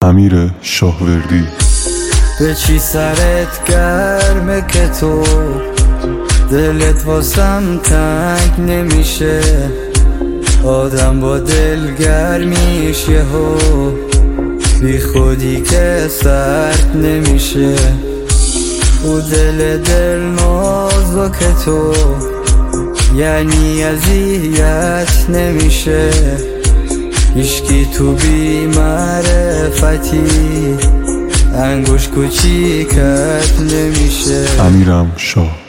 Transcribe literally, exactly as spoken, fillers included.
امیر شاهوردی. به چی سرت گرمه که تو دلت واسم تنگ نمیشه؟ آدم با دل گرمیش یهو بی خودی که سرد نمیشه. او دل دل نازک تو یعنی اذیت نمیشه. هیچکی تو بی معرفتی انگوش کوچیکت نمیشه. امیرم شاه.